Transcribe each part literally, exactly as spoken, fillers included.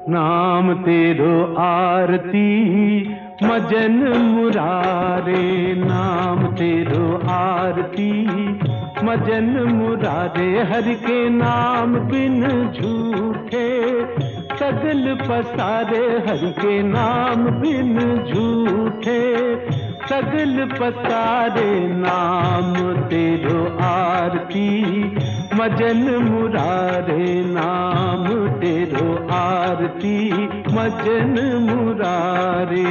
नाम तेरो आरती मजन मुरारे, नाम तेरो आरती मजन मुरारे। हर के नाम बिन झूठे सगल पसारे, हर के नाम बिन झूठे सगल पसारे। नाम तेरो आरती मजन मुरारे, नाम तेरो आरती मजन मुरारे।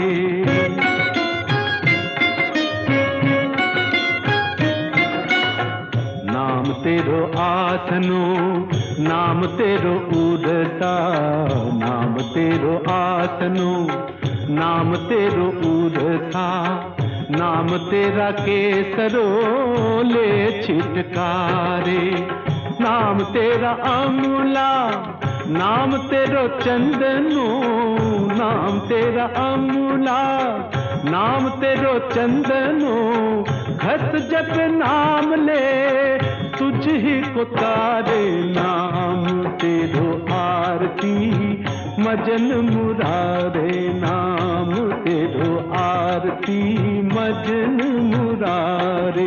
नाम तेरो आसनो नाम तेरो ऊर्जा, नाम तेरो आसनो नाम तेरो ऊर्जा। नाम तेरा केसरो ले छिटकारे, नाम तेरा अमूला नाम तेरो चंदनो, नाम तेरा अमूला नाम तेरो चंदनो। घस जप नाम ले तुझ ही को तारे, नाम तेरो आरती मजन मुरारे, नाम तेरो आरती मजन मुरारे।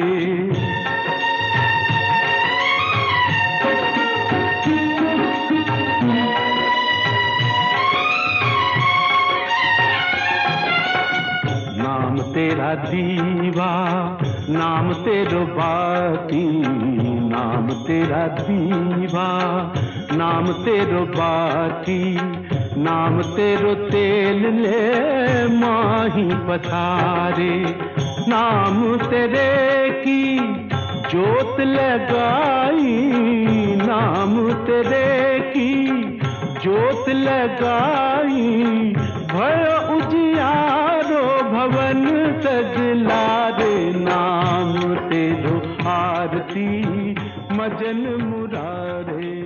नाम तेरा दीवा नाम तेरो बाती, नाम तेरा दीवा नाम तेरो बाती। नाम तेरो तेल ले माही पसारे, नाम तेरे की जोत लगाई, नाम तेरे की जोत लगाई। भयो उजियारो भवन सजलारे, नाम तेरो आरती मजन मुरारे।